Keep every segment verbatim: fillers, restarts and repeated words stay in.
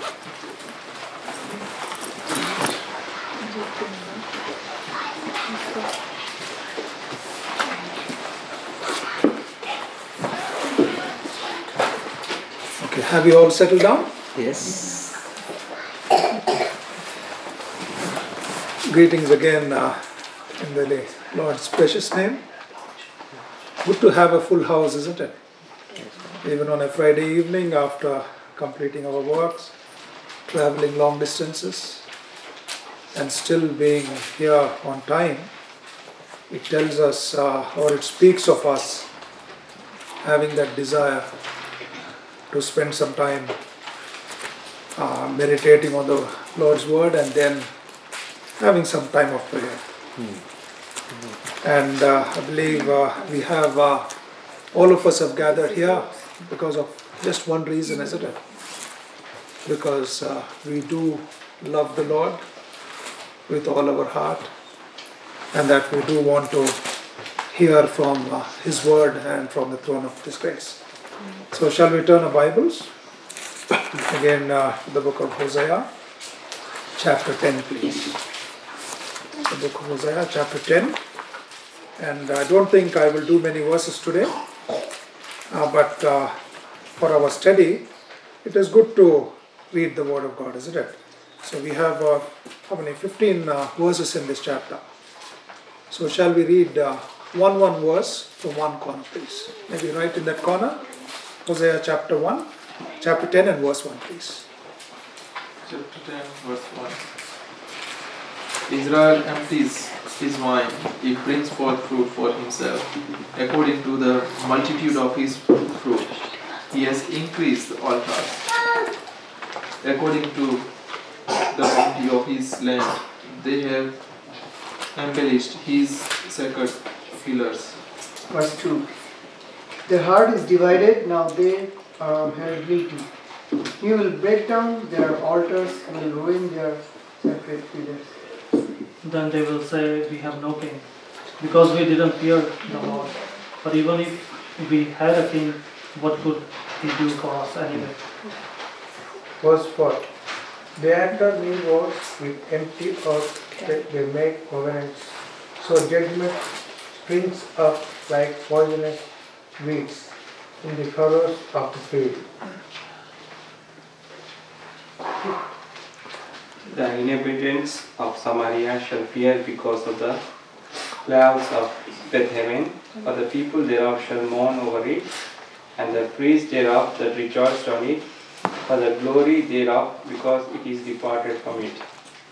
Okay, have you all settled down? Yes. Greetings again uh, in the Lord's precious name. Good to have a full house, isn't it? Even on a Friday evening after completing our works, traveling long distances, and still being here on time, it tells us uh, or it speaks of us having that desire to spend some time uh, meditating on the Lord's Word and then having some time of prayer. Mm-hmm. And uh, I believe uh, we have, uh, all of us have gathered here because of just one reason, isn't it? Because uh, we do love the Lord with all our heart, and that we do want to hear from uh, His Word and from the throne of His grace. So shall we turn our Bibles again uh, to the book of Hosea, chapter ten, please. The book of Hosea, chapter ten. And I don't think I will do many verses today, uh, but uh, for our study, it is good to read the Word of God, isn't it? So we have, uh, how many, fifteen uh, verses in this chapter. So shall we read uh, one one verse from one corner, please? Maybe right in that corner. Hosea chapter one, chapter ten and verse one, please. Chapter ten, verse one. Israel empties his vine, he brings forth fruit for himself, according to the multitude of his fruit. He has increased the altars. According to the bounty of his land, they have embellished his sacred pillars. Verse two. Their heart is divided, now they are heredity. You will break down their altars, will ruin their sacred pillars. Then they will say, we have no king, because we didn't fear the Lord. But even if we had a king, what could he do for us anyway? Verse four. They enter new wars with empty earth, they make covenants. So judgment springs up like poisonous weeds in the furrows of the field. The inhabitants of Samaria shall fear because of the plagues of Bethlehem, for the people thereof shall mourn over it, and the priests thereof that rejoiced on it, for the glory thereof, because it is departed from it.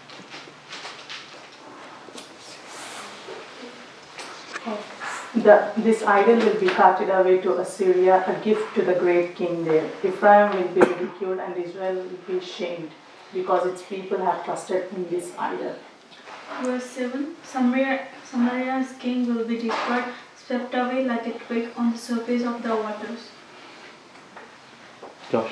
The, this idol will be carted away to Assyria, a gift to the great king there. Ephraim will be ridiculed and Israel will be shamed, because its people have trusted in this idol. Verse seven. Samaria, Samaria's king will be destroyed, swept away like a twig on the surface of the waters. Josh.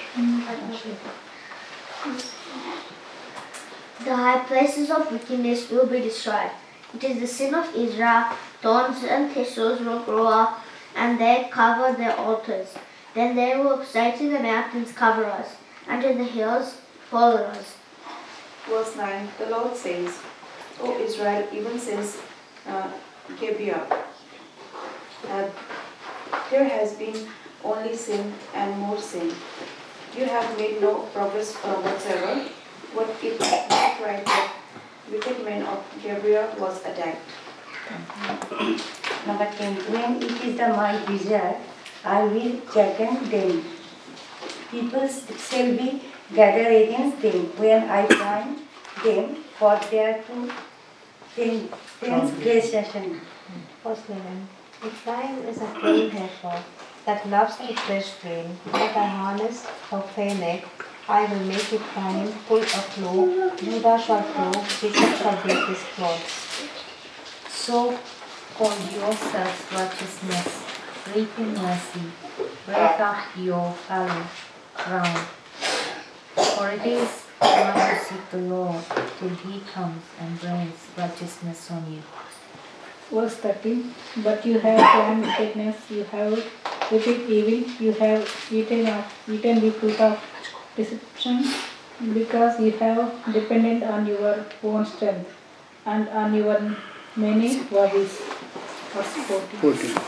The high places of wickedness will be destroyed. It is the sin of Israel. Thorns and thistles will grow up, and they cover their altars. Then they will say to the mountains, cover us, and to the hills, follow us. Verse nine, the Lord says, O Israel, even says uh, Gibeah, uh, there has been only sin and more sin. You have made no progress uh, whatsoever. What it not right that wicked men of Gibeah was attacked. Number ten. When it is the my desire, I will chasten them. People shall be gathered against them when I find them for their two transgression. Verse eleven. Ephraim is a plain heifer that loves the fresh grain, like a harness of fair neck. I will make Ephraim full of flow, Judah shall flow, Jacob shall break his cloths. Sow for yourselves righteousness, reap in mercy, break up your fallow ground. For it is time to seek the Lord till He comes and brings righteousness on you. Verse thirteen. But you have planned wickedness, you have repeated evil, you have eaten of eaten the fruit of deception, because you have depended on your own strength and on your many worries. Verse fourteen. fourteen.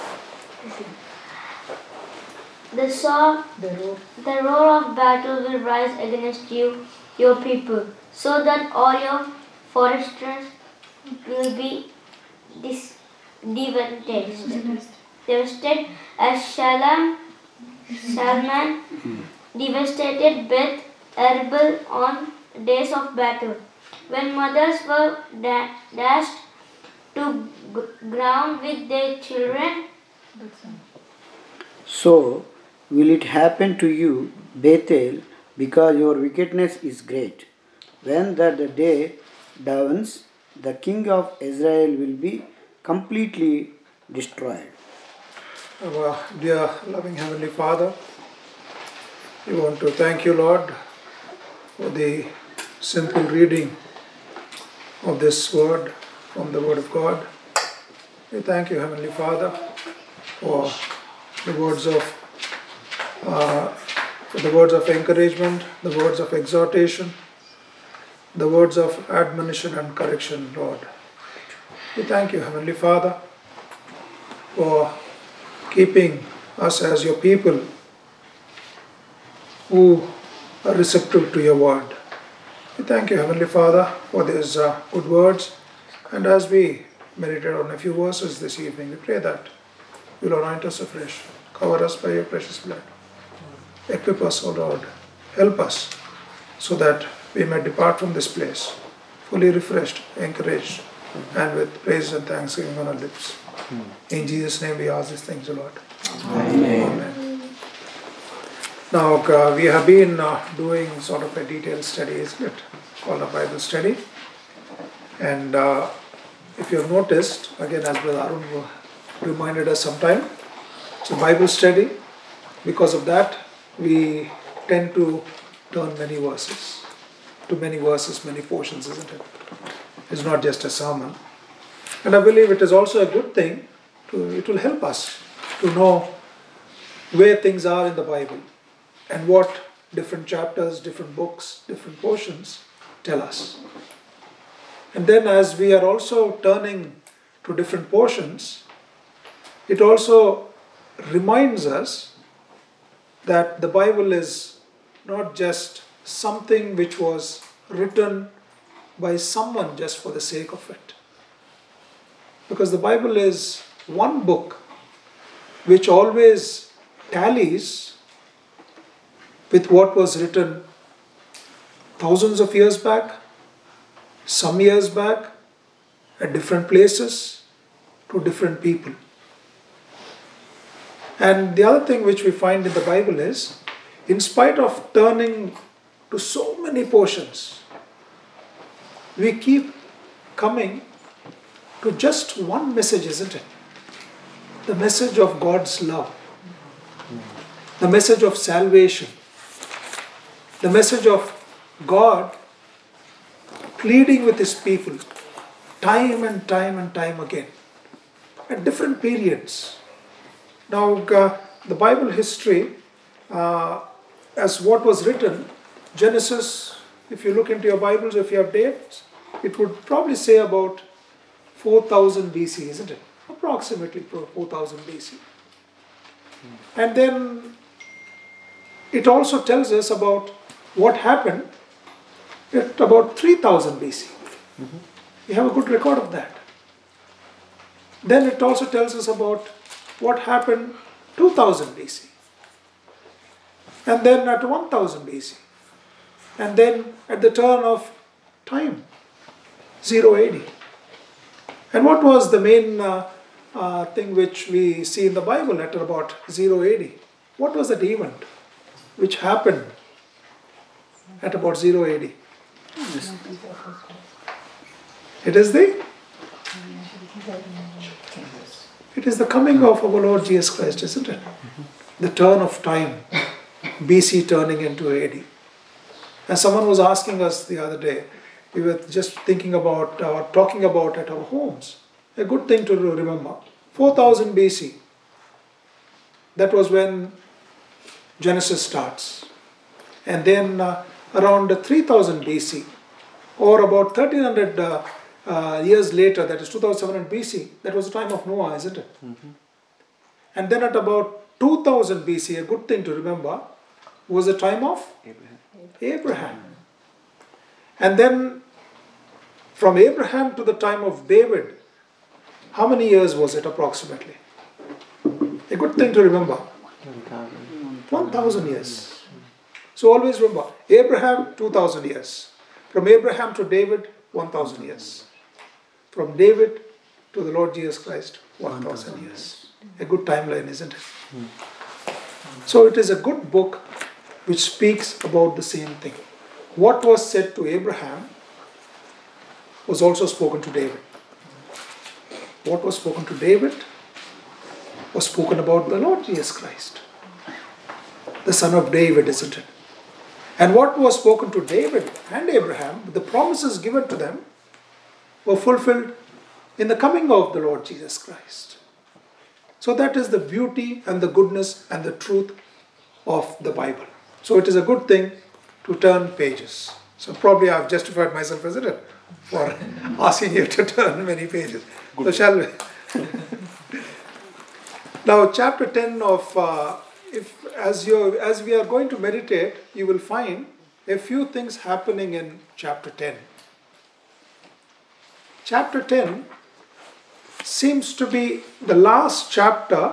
The sword, The road. the roar of battle will rise against you, your people, so that all your foresters will be dis- devastated. Devastated as Shalom, Salman devastated Beth Arbel on days of battle, when mothers were da- dashed to g- ground with their children. So will it happen to you, Bethel, because your wickedness is great. When that the day dawns, the king of Israel will be completely destroyed. Our dear loving Heavenly Father, we want to thank you, Lord, for the simple reading of this word from the Word of God. We thank you, Heavenly Father, for the words of uh, for the words of encouragement, the words of exhortation, the words of admonition and correction, Lord. We thank you, Heavenly Father, for keeping us as your people who are receptive to your word. We thank you, Heavenly Father, for these uh, good words. And as we meditate on a few verses this evening, we pray that you will anoint us afresh, cover us by your precious blood. Equip us, O Lord. Help us so that we may depart from this place fully refreshed, encouraged, and with praise and thanksgiving on our lips. In Jesus' name we ask these things, O Lord. Amen. Amen. Now, uh, we have been uh, doing sort of a detailed study, isn't it? Called a Bible study. And uh, if you have noticed, again, as Brother Arun reminded us sometime, it's a Bible study. Because of that, we tend to turn many verses, to many verses, many portions, isn't it? It's not just a sermon. And I believe it is also a good thing, to, it will help us to know where things are in the Bible and what different chapters, different books, different portions tell us. And then as we are also turning to different portions, it also reminds us that the Bible is not just something which was written by someone just for the sake of it. Because the Bible is one book which always tallies with what was written thousands of years back, some years back, at different places, to different people. And the other thing which we find in the Bible is, in spite of turning to so many portions, we keep coming to just one message, isn't it? The message of God's love, the message of salvation, the message of God pleading with His people time and time and time again at different periods. Now, uh, the Bible history, uh, as what was written, Genesis, if you look into your Bibles, if you have dates, it would probably say about four thousand B C, isn't it? Approximately four thousand B C. And then it also tells us about what happened at about three thousand B C. Mm-hmm. We have a good record of that. Then it also tells us about what happened two thousand B C. And then at one thousand B C. And then at the turn of time, zero A D. And what was the main uh, uh, thing which we see in the Bible at about zero A D? What was that event which happened at about zero A D? Yes. It is the It is the coming of our Lord Jesus Christ, isn't it? The turn of time, B C turning into A D. And someone was asking us the other day, we were just thinking about, or uh, talking about at our homes. A good thing to remember. four thousand B C. That was when Genesis starts. And then uh, around three thousand B C, or about thirteen hundred uh, uh, years later, that is two thousand seven hundred B C, that was the time of Noah, isn't it? Mm-hmm. And then at about two thousand B C, a good thing to remember, was the time of Abraham. Abraham. And then from Abraham to the time of David, how many years was it approximately? A good thing to remember. one thousand years. So always remember, Abraham, two thousand years. From Abraham to David, one thousand years. From David to the Lord Jesus Christ, one thousand years. A good timeline, isn't it? So it is a good book which speaks about the same thing. What was said to Abraham was also spoken to David. What was spoken to David was spoken about the Lord Jesus Christ, the son of David, isn't it? And what was spoken to David and Abraham, the promises given to them, were fulfilled in the coming of the Lord Jesus Christ. So that is the beauty and the goodness and the truth of the Bible. So it is a good thing to turn pages. So probably I've justified myself, isn't it, for asking you to turn many pages. Good. So shall we? Now chapter ten of, uh, if as you as we are going to meditate, you will find a few things happening in chapter ten. Chapter ten seems to be the last chapter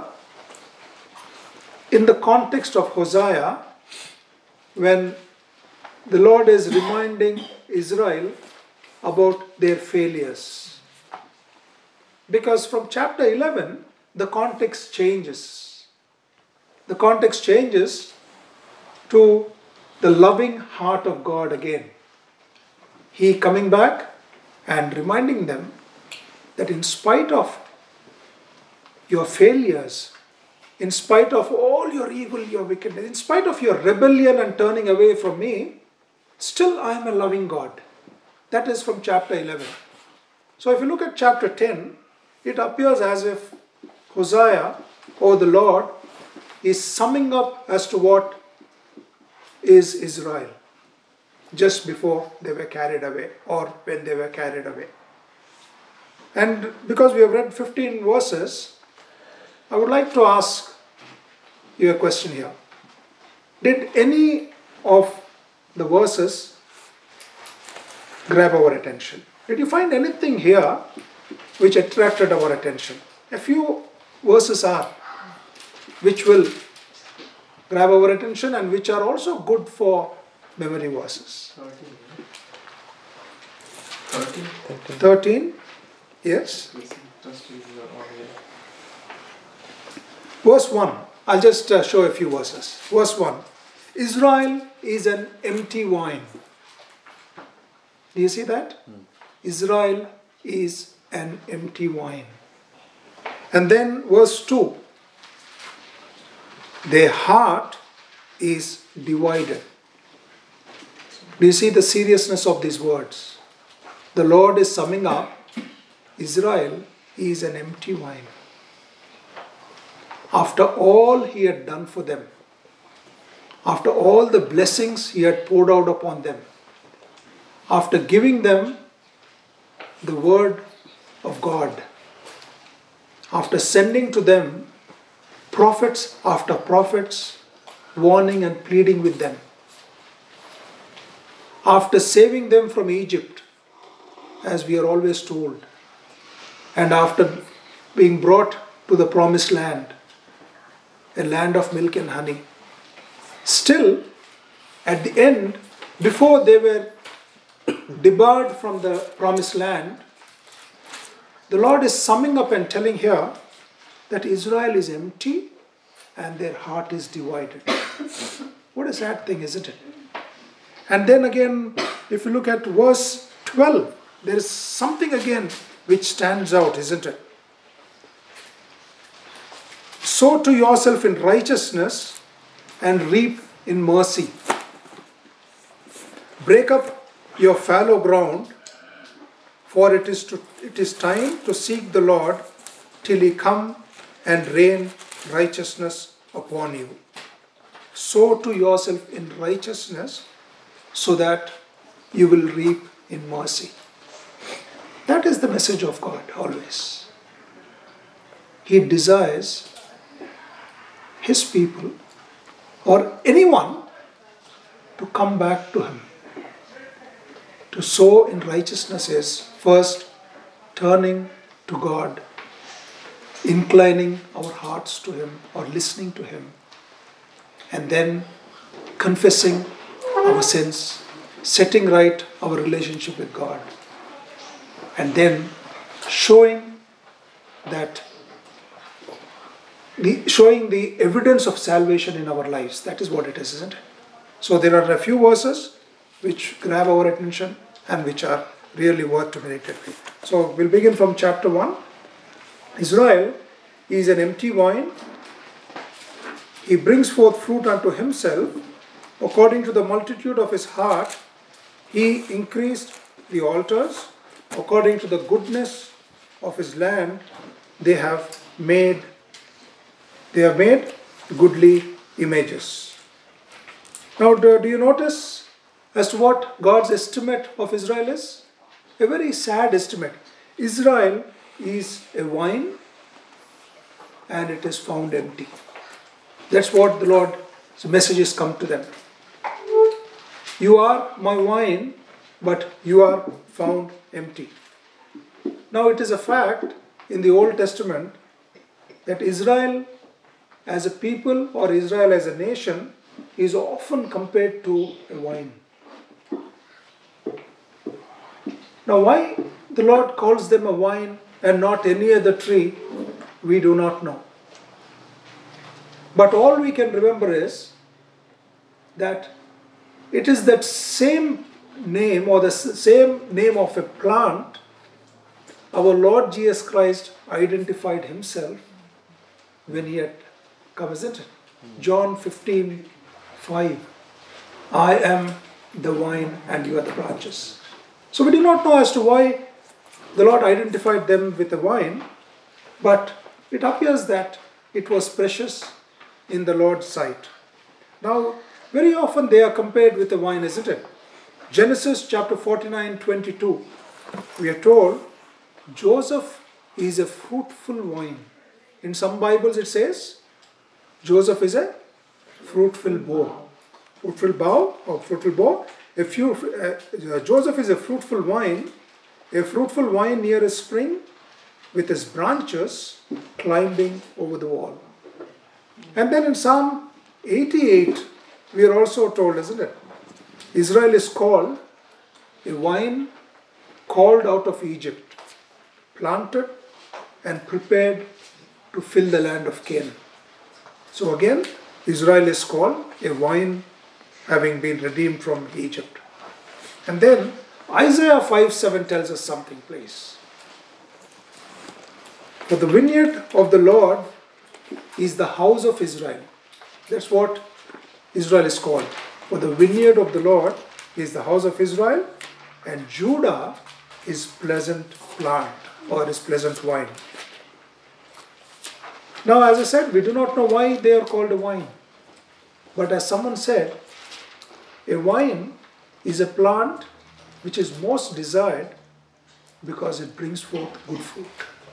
in the context of Hosea, when the Lord is reminding Israel about their failures. Because from chapter eleven, the context changes. The context changes to the loving heart of God again. He coming back and reminding them that in spite of your failures, in spite of all your evil, your wickedness, in spite of your rebellion and turning away from me, still I am a loving God. That is from chapter eleven. So if you look at chapter ten, it appears as if Hosea, or the Lord, is summing up as to what is Israel just before they were carried away, or when they were carried away. And because we have read fifteen verses, I would like to ask you a question here. Did any of the verses grab our attention? Did you find anything here which attracted our attention? A few verses are which will grab our attention and which are also good for memory verses. thirteen. thirteen. Yes. Verse one. I'll just uh, show a few verses. Verse one. Israel is an empty wine. Do you see that? Hmm. Israel is an empty wine. And then verse two. Their heart is divided. Do you see the seriousness of these words? The Lord is summing up, Israel is an empty wine. After all He had done for them, after all the blessings He had poured out upon them, after giving them the word of God, after sending to them prophets after prophets, warning and pleading with them, after saving them from Egypt, as we are always told, and after being brought to the promised land, a land of milk and honey, still at the end, before they were debarred from the promised land, the Lord is summing up and telling here that Israel is empty and their heart is divided. What a sad thing, isn't it? And then again, if you look at verse twelve, there is something again which stands out, isn't it? Sow to yourself in righteousness and reap in mercy. Break up your fallow ground, for it is to it is time to seek the Lord till He come and rain righteousness upon you. Sow to yourself in righteousness so that you will reap in mercy. That is the message of God always. He desires His people or anyone to come back to Him. To sow in righteousness is first turning to God, inclining our hearts to Him or listening to Him, and then confessing our sins, setting right our relationship with God, and then showing that the, showing the evidence of salvation in our lives. That is what it is, isn't it? So there are a few verses which grab our attention and which are really worth to meditate with. So we'll begin from chapter one. Israel is an empty vine. He brings forth fruit unto himself. According to the multitude of his heart, he increased the altars. According to the goodness of his land, they have made they have made goodly images. Now, do, do you notice as to what God's estimate of Israel is? A very sad estimate. Israel is a vine and it is found empty. That's what the Lord's messages come to them. You are my vine, but you are found empty. Now it is a fact in the Old Testament that Israel as a people or Israel as a nation is often compared to a vine. Now why the Lord calls them a vine and not any other tree, we do not know. But all we can remember is that it is that same name or the same name of a plant our Lord Jesus Christ identified himself when he had come, isn't it? John fifteen five. I am the vine and you are the branches. So we do not know as to why the Lord identified them with a vine, but it appears that it was precious in the Lord's sight. Now, very often they are compared with a vine, isn't it? Genesis chapter forty-nine twenty-two, we are told Joseph is a fruitful vine. In some Bibles it says Joseph is a fruitful bough. Fruitful bough or fruitful bough. A few, uh, Joseph is a fruitful vine, a fruitful vine near a spring with his branches climbing over the wall. And then in Psalm eighty-eight, we are also told, isn't it? Israel is called a vine called out of Egypt, planted and prepared to fill the land of Canaan. So again, Israel is called a vine having been redeemed from Egypt. And then Isaiah five seven tells us something, please. For the vineyard of the Lord is the house of Israel. That's what Israel is called. For the vineyard of the Lord is the house of Israel, and Judah is pleasant plant or is pleasant vine. Now, as I said, we do not know why they are called a vine. But as someone said, a vine is a plant which is most desired because it brings forth good fruit.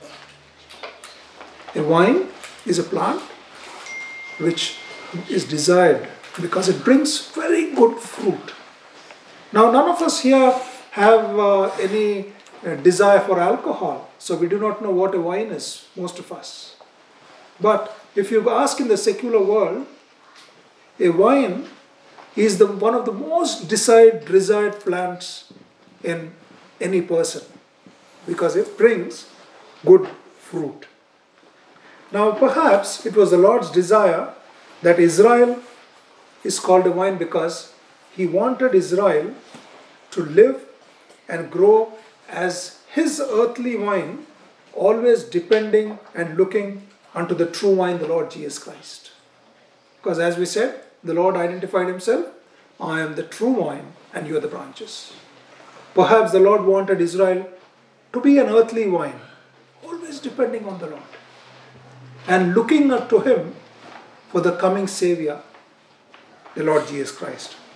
A vine is a plant which is desired because it brings very good fruit. Now, none of us here have uh, any uh, desire for alcohol, so we do not know what a wine is, most of us. But if you ask in the secular world, a wine is the one of the most desired, desired plants in any person because it brings good fruit. Now, perhaps it was the Lord's desire that Israel is called a vine because He wanted Israel to live and grow as His earthly vine, always depending and looking unto the true vine, the Lord Jesus Christ. Because as we said, the Lord identified Himself, I am the true vine and you are the branches. Perhaps the Lord wanted Israel to be an earthly vine, always depending on the Lord and looking up to Him for the coming Savior, the Lord Jesus Christ.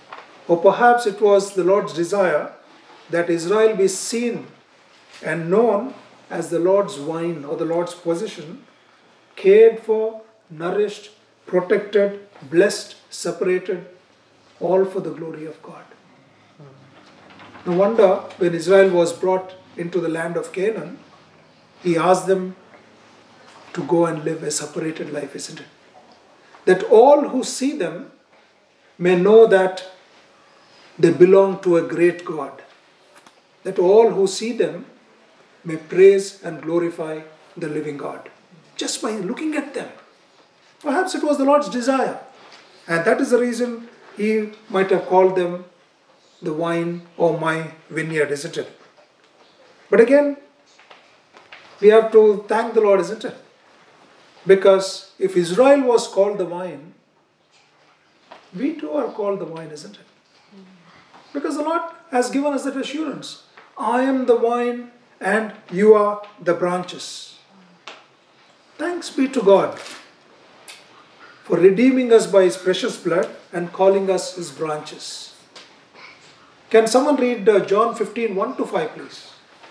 Or perhaps it was the Lord's desire that Israel be seen and known as the Lord's vine or the Lord's possession, cared for, nourished, protected, blessed, separated, all for the glory of God. No wonder when Israel was brought into the land of Canaan, he asked them to go and live a separated life, isn't it? That all who see them may know that they belong to a great God. That all who see them may praise and glorify the living God. Just by looking at them. Perhaps it was the Lord's desire. And that is the reason he might have called them the vine or my vineyard, isn't it? But again, we have to thank the Lord, isn't it? Because if Israel was called the vine, we too are called the vine, isn't it? Because the Lord has given us that assurance. I am the vine and you are the branches. Thanks be to God for redeeming us by His precious blood and calling us His branches. Can someone read uh, John fifteen, one to five, please?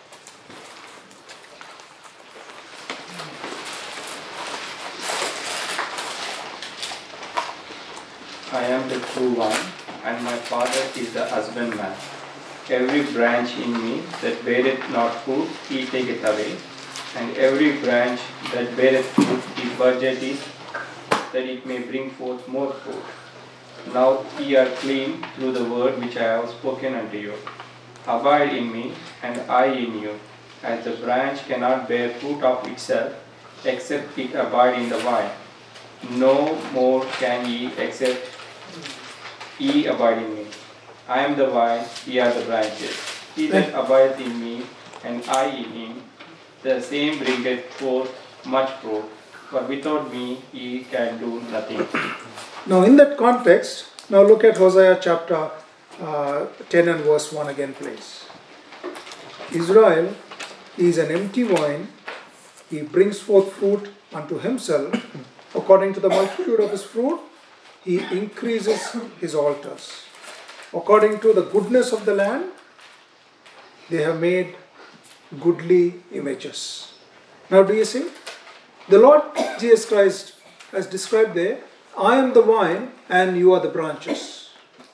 I am the true vine, and my Father is the husbandman. Every branch in me that beareth not fruit, He taketh away, and every branch that beareth fruit, He purgeth it, that it may bring forth more fruit. Now ye are clean through the word which I have spoken unto you. Abide in me, and I in you, as the branch cannot bear fruit of itself, except it abide in the vine. No more can ye, except ye abide in me. I am the vine, ye are the branches. He that abideth in me, and I in him, the same bringeth forth much fruit. For without me ye can do nothing. Now in that context, now look at Hosea chapter uh, ten and verse one again, please. Israel is an empty vine. He brings forth fruit unto himself. According to the multitude of his fruit, he increases his altars. According to the goodness of the land, they have made goodly images. Now do you see? The Lord Jesus Christ has described there, I am the vine and you are the branches.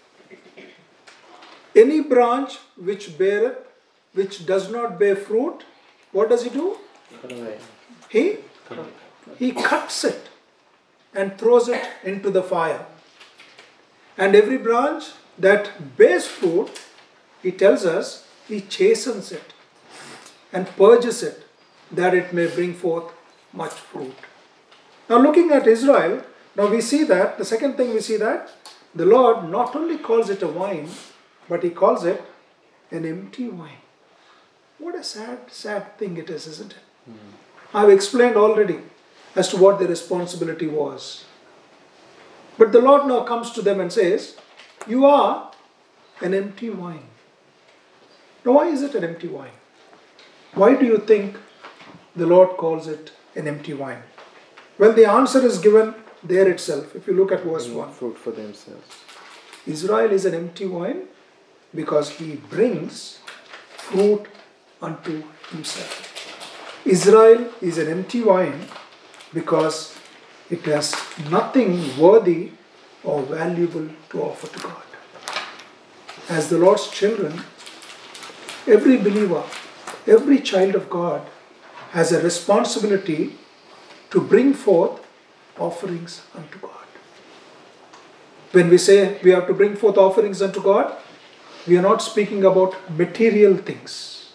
Any branch which beareth, which does not bear fruit, what does he do? He, he cuts it and throws it into the fire. And every branch that bears fruit, he tells us, he chastens it and purges it, that it may bring forth much fruit. Now looking at Israel, now we see that, the second thing we see that, the Lord not only calls it a vine, but He calls it an empty vine. What a sad, sad thing it is, isn't it? Mm. I've explained already as to what the responsibility was. But the Lord now comes to them and says, you are an empty vine. Now why is it an empty vine? Why do you think the Lord calls it an empty vine? Well, the answer is given there itself. If you look at verse one. Fruit for themselves. Israel is an empty vine because he brings fruit unto himself. Israel is an empty vine because it has nothing worthy or valuable to offer to God. As the Lord's children, every believer, every child of God has a responsibility to bring forth offerings unto God. When we say we have to bring forth offerings unto God, we are not speaking about material things.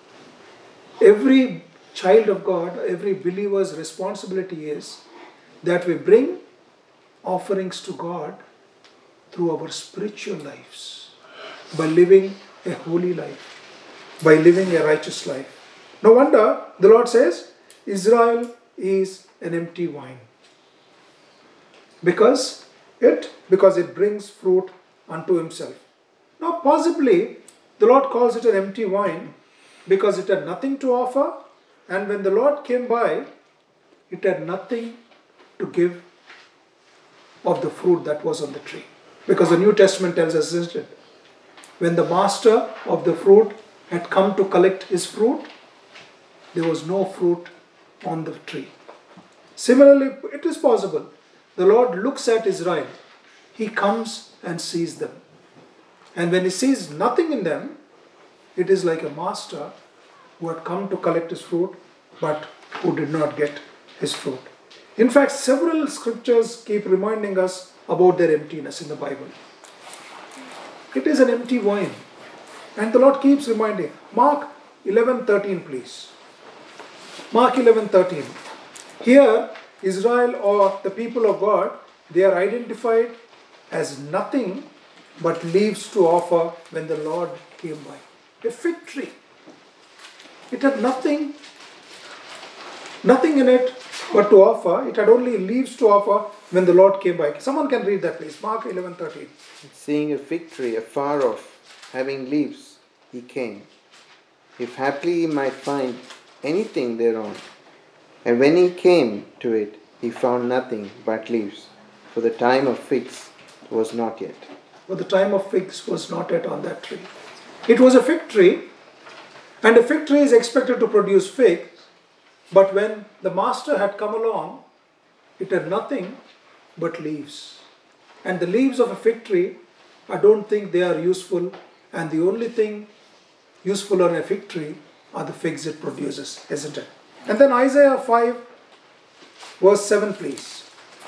Every child of God, every believer's responsibility is that we bring offerings to God through our spiritual lives, by living a holy life, by living a righteous life. No wonder the Lord says, Israel is an empty vine. Because it, because it brings fruit unto himself. Now possibly the Lord calls it an empty vine because it had nothing to offer, and when the Lord came by, it had nothing to give of the fruit that was on the tree. Because the New Testament tells us, isn't it, when the master of the fruit had come to collect his fruit, there was no fruit on the tree. Similarly, it is possible. The Lord looks at Israel. He comes and sees them. And when he sees nothing in them, it is like a master who had come to collect his fruit, but who did not get his fruit. In fact, several scriptures keep reminding us about their emptiness in the Bible. It is an empty wine. And the Lord keeps reminding. Mark eleven thirteen, please. Mark eleven thirteen. Here, Israel or the people of God, they are identified as nothing but leaves to offer when the Lord came by. A fig tree. It had nothing, nothing in it but to offer. It had only leaves to offer when the Lord came by. Someone can read that, please. Mark eleven thirteen. Seeing a fig tree afar off, having leaves, he came, if haply he might find anything thereon. And when he came to it, he found nothing but leaves, for the time of figs was not yet. For the time of figs was not yet on that tree. It was a fig tree, and a fig tree is expected to produce figs, but when the master had come along, it had nothing but leaves. And the leaves of a fig tree, I don't think they are useful, and the only thing useful on a fig tree are the figs it produces, isn't it? And then Isaiah five, verse seven, please.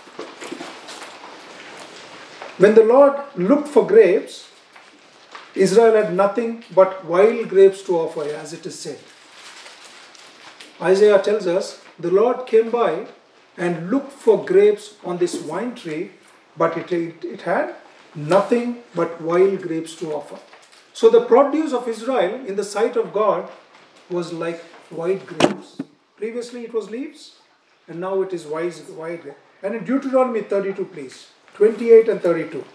When the Lord looked for grapes, Israel had nothing but wild grapes to offer, as it is said. Isaiah tells us, the Lord came by and looked for grapes on this wine tree, but it, it, it had nothing but wild grapes to offer. So the produce of Israel in the sight of God was like wild grapes. Previously it was leaves, and now it is wise, wild grapes. And in Deuteronomy thirty-two, please, twenty-eight and thirty-two.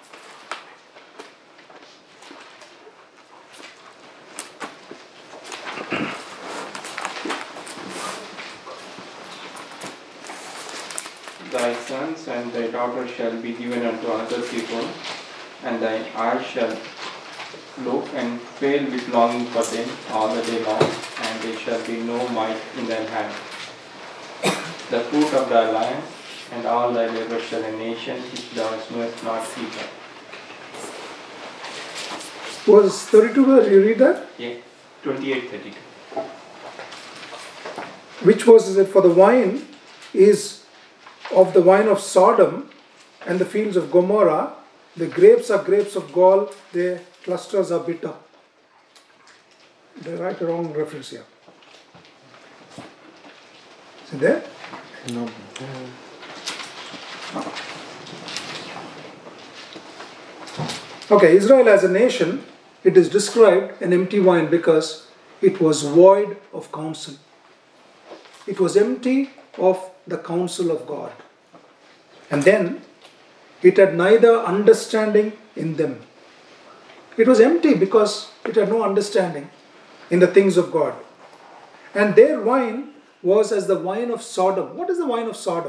Thy sons and thy daughters shall be given unto other people, and thine eyes shall look and fail with longing for them all the day long, and there shall be no might in thine hand. The fruit of thy land and all thy labor shall a nation which thou knowest not eat of. Was thirty-two, where you read that? Yeah, twenty-eight thirty-two. Which verse is it? For the wine is of the wine of Sodom and the fields of Gomorrah. The grapes are grapes of gall, their clusters are bitter. They write a wrong reference here. Is it there? No. Okay, Israel as a nation, it is described an empty wine because it was void of counsel. It was empty of the counsel of God. And then it had neither understanding in them. It was empty because it had no understanding in the things of God. And their wine was as the wine of Sodom. What is the wine of Sodom?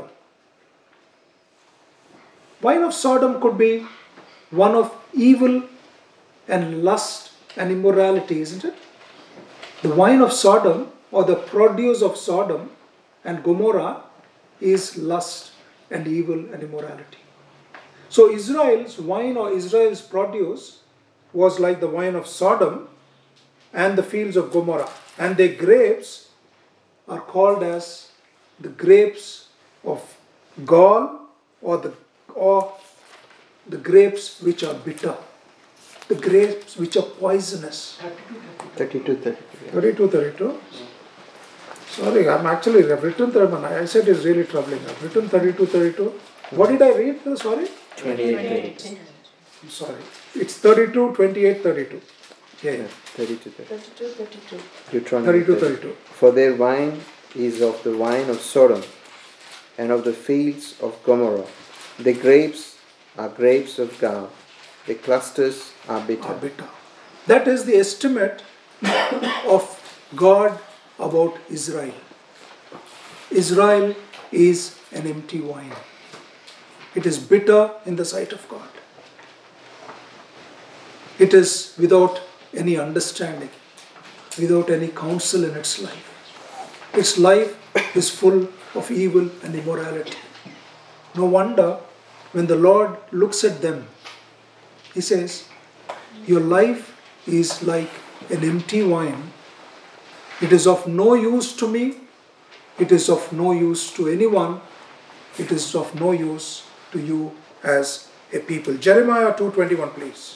Wine of Sodom could be one of evil and lust and immorality, isn't it? The wine of Sodom, or the produce of Sodom and Gomorrah, is lust and evil and immorality. So Israel's wine or Israel's produce was like the wine of Sodom and the fields of Gomorrah. And their grapes are called as the grapes of gall, or the or the grapes which are bitter, the grapes which are poisonous. thirty-two thirty-two. thirty-two thirty-two. Sorry, I'm actually, I've written thirty-one. I said it's really troubling. I've written thirty-two thirty-two. What did I read? Sorry? twenty-eight. I'm sorry. It's thirty-two, twenty-eight, thirty-two. Yeah, yeah. thirty-two thirty-two. thirty-two, thirty-two. Deuteronomy thirty-two, thirty-two. For their wine is of the wine of Sodom and of the fields of Gomorrah. The grapes are grapes of gall. The clusters are bitter. Are bitter. That is the estimate of God about Israel. Israel is an empty wine. It is bitter in the sight of God. It is without any understanding, without any counsel in its life. Its life is full of evil and immorality. No wonder when the Lord looks at them, He says, your life is like an empty wine. It is of no use to me. It is of no use to anyone. It is of no use to you as a people. Jeremiah two twenty-one, please.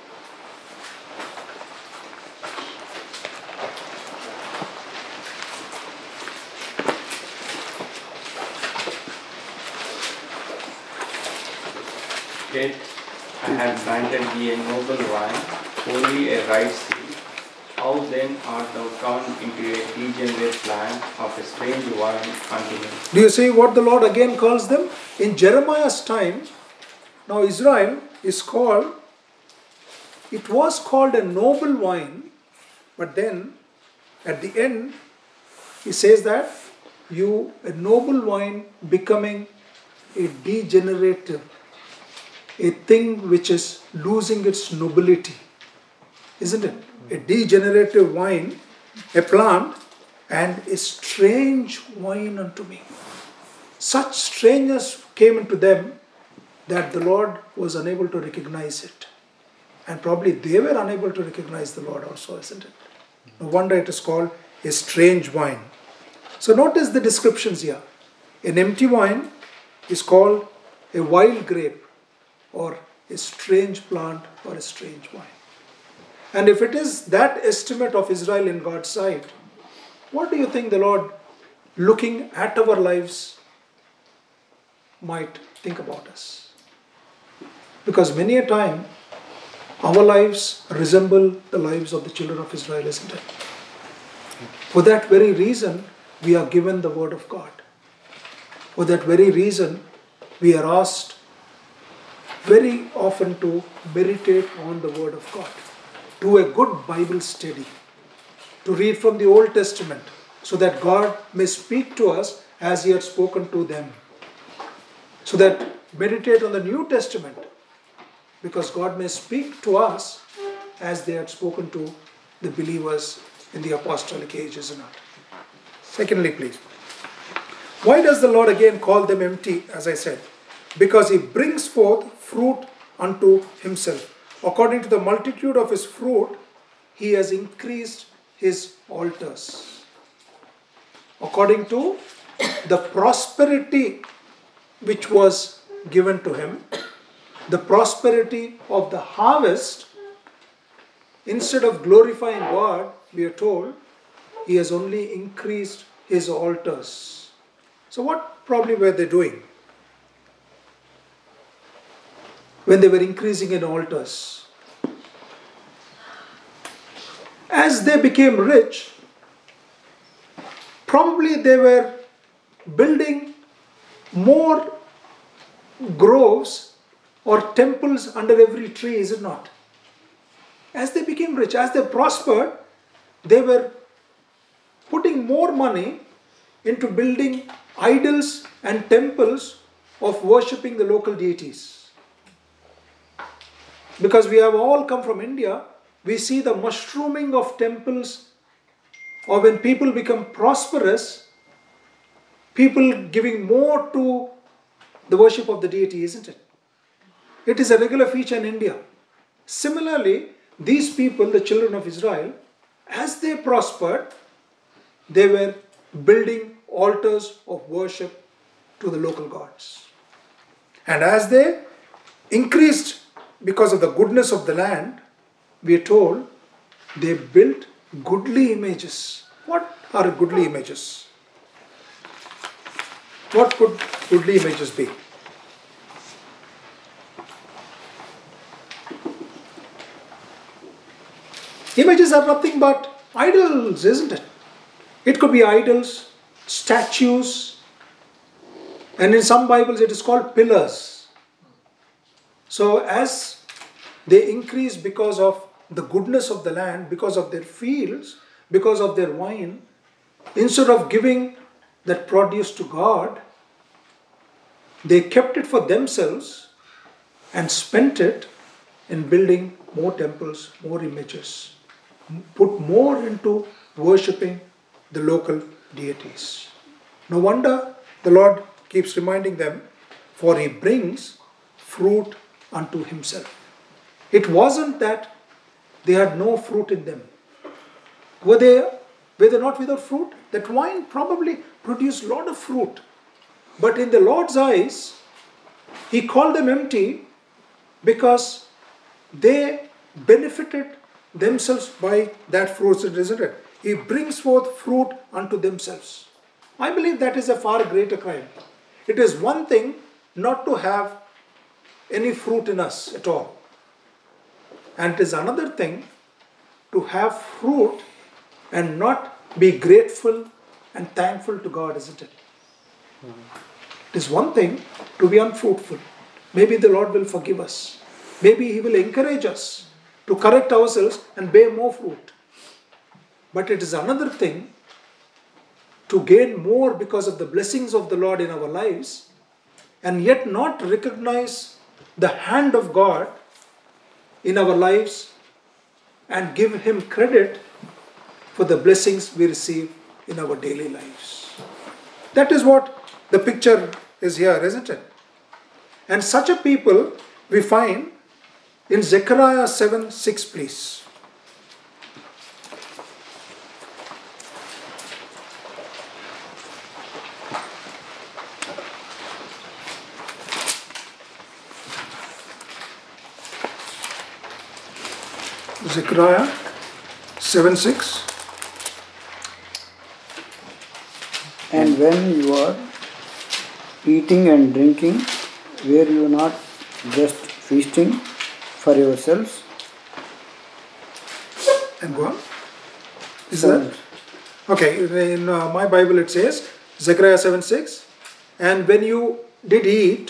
Yet I have granted thee a noble wine, only a right seed. How then art thou turned into a degenerate plant of a strange wine unto me? Do you see what the Lord again calls them? In Jeremiah's time, now Israel is called, it was called a noble wine, but then at the end, He says that you, a noble wine becoming a degenerative, a thing which is losing its nobility, isn't it? A degenerative wine, a plant, and a strange wine unto me. Such strangeness came into them that the Lord was unable to recognize it. And probably they were unable to recognize the Lord also, isn't it? No wonder it is called a strange wine. So notice the descriptions here. An empty wine is called a wild grape, or a strange plant, or a strange wine. And if it is that estimate of Israel in God's sight, what do you think the Lord, looking at our lives, might think about us? Because many a time, our lives resemble the lives of the children of Israel, isn't it? For that very reason, we are given the Word of God. For that very reason, we are asked very often to meditate on the Word of God. Do a good Bible study. To read from the Old Testament so that God may speak to us as He had spoken to them. So that meditate on the New Testament because God may speak to us as they had spoken to the believers in the apostolic age, isn't it? Secondly, please. Why does the Lord again call them empty, as I said? Because He brings forth fruit unto Himself. According to the multitude of His fruit, He has increased His altars. According to the prosperity which was given to Him, the prosperity of the harvest, instead of glorifying God, we are told, He has only increased His altars. So what probably were they doing when they were increasing in altars? As they became rich, probably they were building more groves or temples under every tree, is it not? As they became rich, as they prospered, they were putting more money into building idols and temples of worshipping the local deities. Because we have all come from India, we see the mushrooming of temples, or when people become prosperous, people giving more to the worship of the deity, isn't it? It is a regular feature in India. Similarly, these people, the children of Israel, as they prospered, they were building altars of worship to the local gods. And as they increased because of the goodness of the land, we are told they built goodly images. What are goodly images? What could goodly images be? Images are nothing but idols, isn't it? It could be idols, statues, and in some Bibles it is called pillars. So as they increase because of the goodness of the land, because of their fields, because of their wine, instead of giving that produce to God, they kept it for themselves and spent it in building more temples, more images, put more into worshipping the local deities. No wonder the Lord keeps reminding them, for He brings fruit unto Himself. It wasn't that they had no fruit in them. Were they, were they not without fruit? That wine probably produced a lot of fruit. But in the Lord's eyes, He called them empty because they benefited themselves by that fruit, isn't it? He brings forth fruit unto themselves. I believe that is a far greater crime. It is one thing not to have any fruit in us at all. And it is another thing to have fruit and not be grateful and thankful to God, isn't it? It is one thing to be unfruitful. Maybe the Lord will forgive us. Maybe He will encourage us to correct ourselves and bear more fruit. But it is another thing to gain more because of the blessings of the Lord in our lives and yet not recognize the hand of God in our lives and give Him credit for the blessings we receive in our daily lives. That is what the picture is here, isn't it? And such a people we find in Zechariah seven six, please. Zechariah seven six. And when you are eating and drinking, were you not just feasting for yourselves? And go on. Is that? Okay, in uh, my Bible it says, Zechariah seven six, and when you did eat,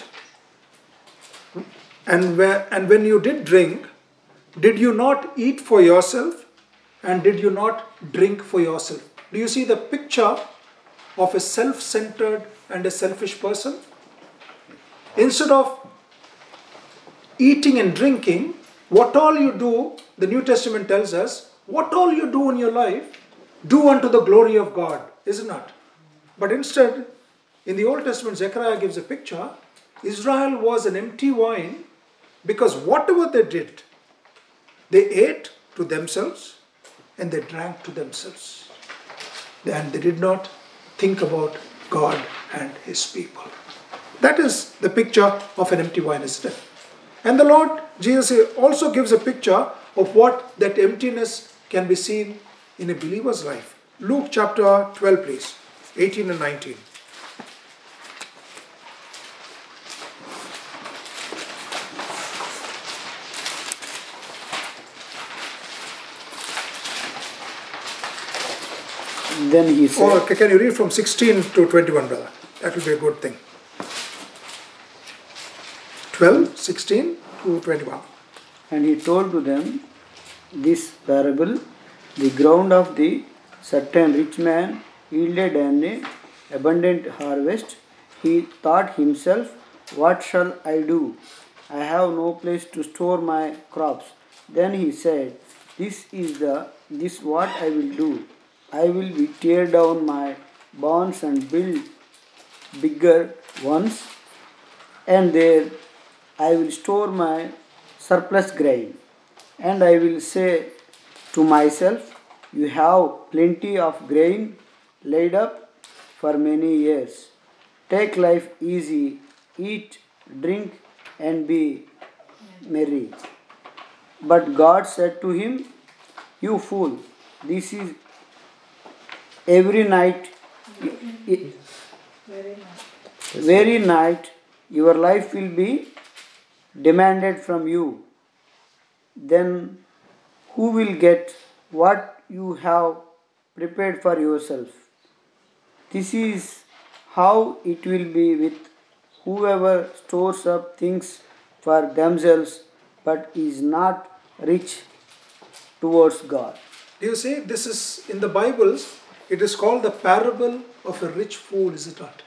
and when, and when you did drink, did you not eat for yourself, and did you not drink for yourself? Do you see the picture of a self-centered and a selfish person? Instead of eating and drinking, what all you do, the New Testament tells us, what all you do in your life, do unto the glory of God, isn't it? But instead, in the Old Testament, Zechariah gives a picture. Israel was an empty wine because whatever they did, they ate to themselves and they drank to themselves. And they did not think about God and His people. That is the picture of an empty wine, isn't it? And the Lord Jesus also gives a picture of what that emptiness can be seen in a believer's life. Luke chapter twelve, please, eighteen and nineteen. Then he said, or can you read from sixteen to twenty-one, brother? That will be a good thing. twelve, sixteen to twenty-one. And he told to them this parable, the ground of the certain rich man yielded an abundant harvest. He thought himself, what shall I do? I have no place to store my crops. Then he said, this is the this what I will do. I will be tear down my barns and build bigger ones, and there I will store my surplus grain. And I will say to myself, you have plenty of grain laid up for many years. Take life easy, eat, drink, and be merry. But God said to him, you fool, this is every night, very night, your life will be demanded from you. Then who will get what you have prepared for yourself? This is how it will be with whoever stores up things for themselves but is not rich towards God. Do you see, this is in the Bibles, it is called the parable of a rich fool, is it not?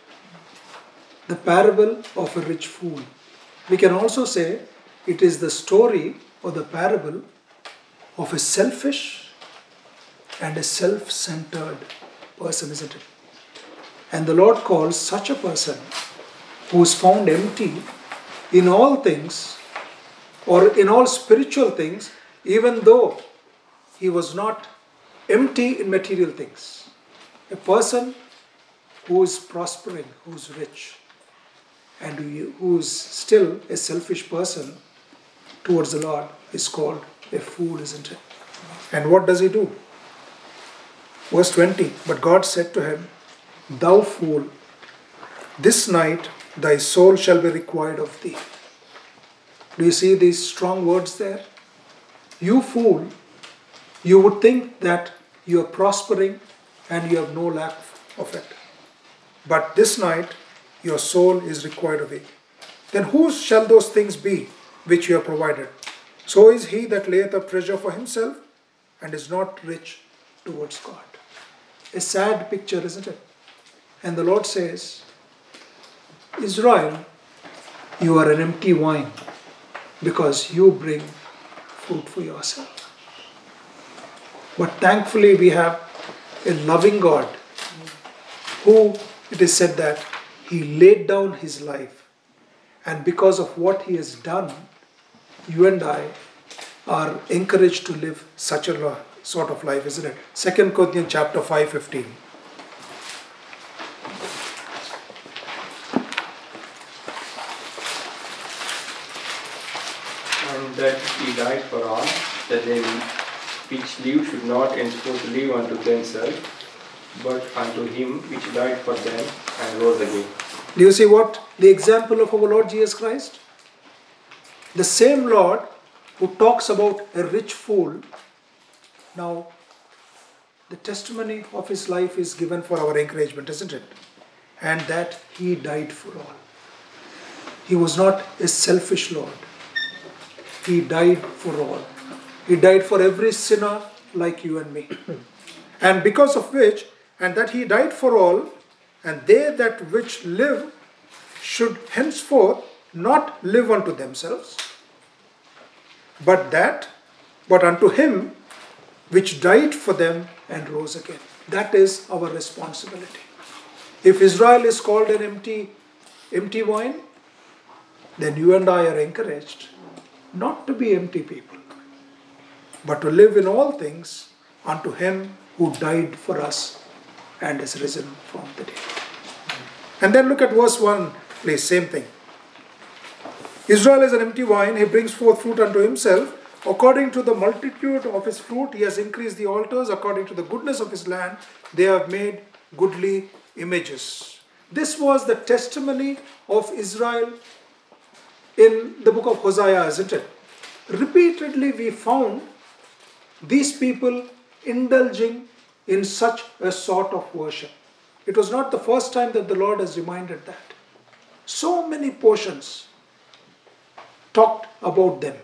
The parable of a rich fool. We can also say it is the story or the parable of a selfish and a self-centered person, isn't it? And the Lord calls such a person who is found empty in all things, or in all spiritual things, even though he was not empty in material things. A person who is prospering, who is rich, and who is still a selfish person towards the Lord is called a fool, isn't it? And what does he do? Verse twenty, but God said to him, thou fool, this night thy soul shall be required of thee. Do you see these strong words there? You fool, you would think that you are prospering and you have no lack of it. But this night your soul is required of thee. Then whose shall those things be which you have provided? So is he that layeth up treasure for himself and is not rich towards God. A sad picture, isn't it? And the Lord says, Israel, you are an empty wine because you bring fruit for yourself. But thankfully we have a loving God who, it is said that he laid down his life, and because of what he has done, you and I are encouraged to live such a sort of life, isn't it? Second Corinthians chapter five fifteen. And that he died for all, that they which live should not henceforth live unto themselves, but unto him which died for them and rose again. Do you see what? The example of our Lord Jesus Christ? The same Lord who talks about a rich fool, now the testimony of his life is given for our encouragement, isn't it? And that he died for all. He was not a selfish Lord. He died for all. He died for every sinner like you and me. And because of which, and that he died for all, and they that which live should henceforth not live unto themselves, but that, but unto him which died for them and rose again. That is our responsibility. If Israel is called an empty, empty wine, then you and I are encouraged not to be empty people, but to live in all things unto him who died for us and is risen from the dead. And then look at verse one, please, same thing. Israel is an empty wine, he brings forth fruit unto himself. According to the multitude of his fruit, he has increased the altars. According to the goodness of his land, they have made goodly images. This was the testimony of Israel in the book of Hosea, isn't it? Repeatedly we found these people indulging in such a sort of worship. It was not the first time that the Lord has reminded that. So many portions talked about them.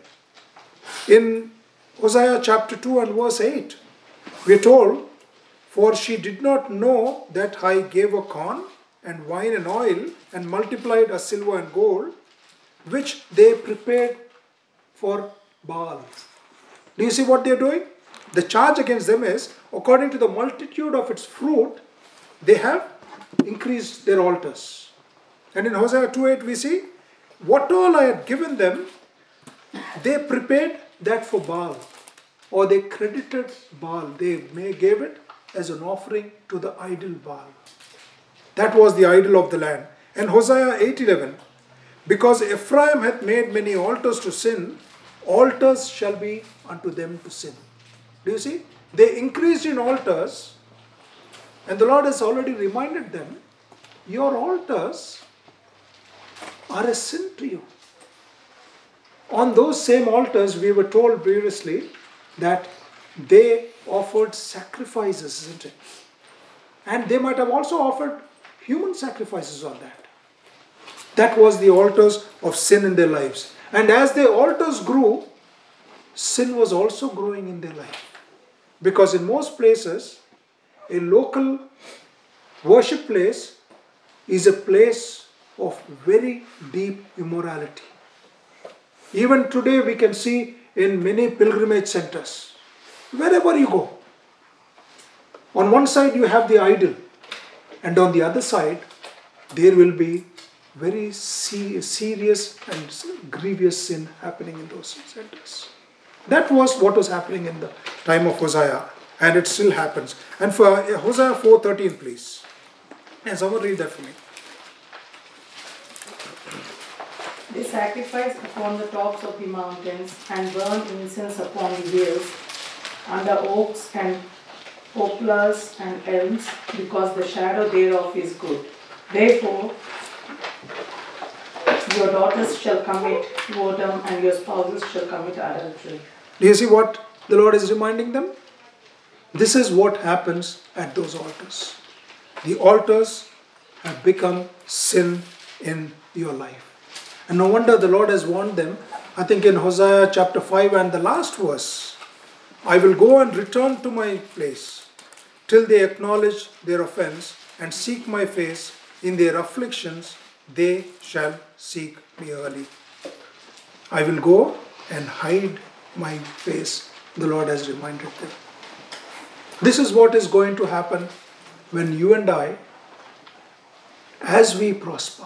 In Hosea chapter two and verse eight, we are told, for she did not know that I gave her corn and wine and oil and multiplied her silver and gold, which they prepared for Baal. Do you see what they are doing? The charge against them is, according to the multitude of its fruit, they have increased their altars. And in Hosea two eight we see, what all I had given them, they prepared that for Baal. Or they credited Baal. They may gave it as an offering to the idol Baal. That was the idol of the land. And Hosea eight eleven, because Ephraim hath made many altars to sin, altars shall be unto them to sin. Do you see? They increased in altars, and the Lord has already reminded them, your altars are a sin to you. On those same altars, we were told previously that they offered sacrifices, isn't it? And they might have also offered human sacrifices on that. That was the altars of sin in their lives. And as their altars grew, sin was also growing in their life. Because in most places, a local worship place is a place of very deep immorality. Even today we can see in many pilgrimage centers. Wherever you go, on one side you have the idol, and on the other side there will be very se- serious and grievous sin happening in those centers. That was what was happening in the time of Hosea, and it still happens. And for Hosea four thirteen, please. And someone read that for me. They sacrifice upon the tops of the mountains and burn incense upon the hills, under oaks and poplars and elms, because the shadow thereof is good. Therefore, your daughters shall commit whoredom, and your spouses shall commit adultery. Do you see what the Lord is reminding them? This is what happens at those altars. The altars have become sin in your life. And no wonder the Lord has warned them. I think in Hosea chapter five and the last verse, I will go and return to my place till they acknowledge their offense and seek my face. In their afflictions they shall seek me early. I will go and hide my face, the Lord has reminded them. This is what is going to happen when you and I, as we prosper,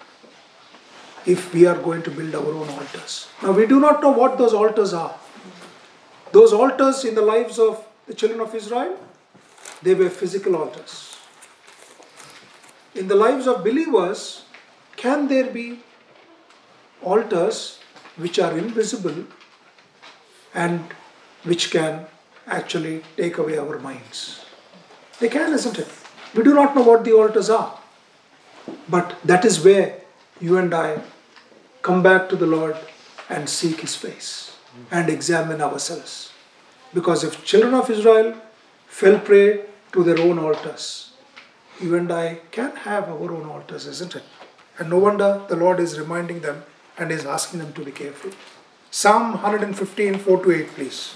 if we are going to build our own altars. Now we do not know what those altars are. Those altars in the lives of the children of Israel, they were physical altars. In the lives of believers, can there be altars which are invisible and which can actually take away our minds? They can, isn't it? We do not know what the altars are. But that is where you and I come back to the Lord and seek His face and examine ourselves. Because if children of Israel fell prey to their own altars, you and I can have our own altars, isn't it? And no wonder the Lord is reminding them and is asking them to be careful. Psalm one fifteen, four to eight, please.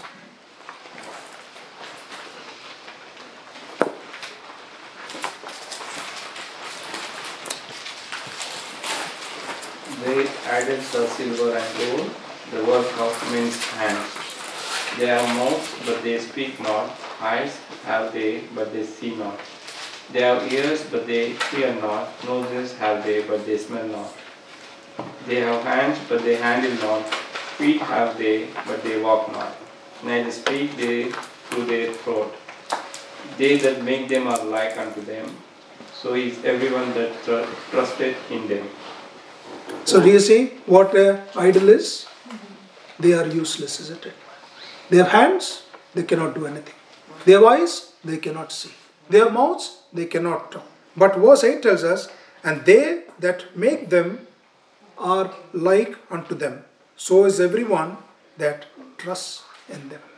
They idols are silver and gold, the work of men's hands. They have mouths, but they speak not. Eyes have they, but they see not. They have ears, but they hear not. Noses have they, but they smell not. They have hands, but they handle not. Feet have they, but they walk not. Neither speak they through their throat. They that make them are like unto them. So is everyone that tr- trusted in them. So do you see what an idol is? They are useless, isn't it? They have hands, they cannot do anything. They have eyes, they cannot see. They have mouths, they cannot talk. But verse eight tells us, and they that make them are like unto them. So is everyone that trusts in them.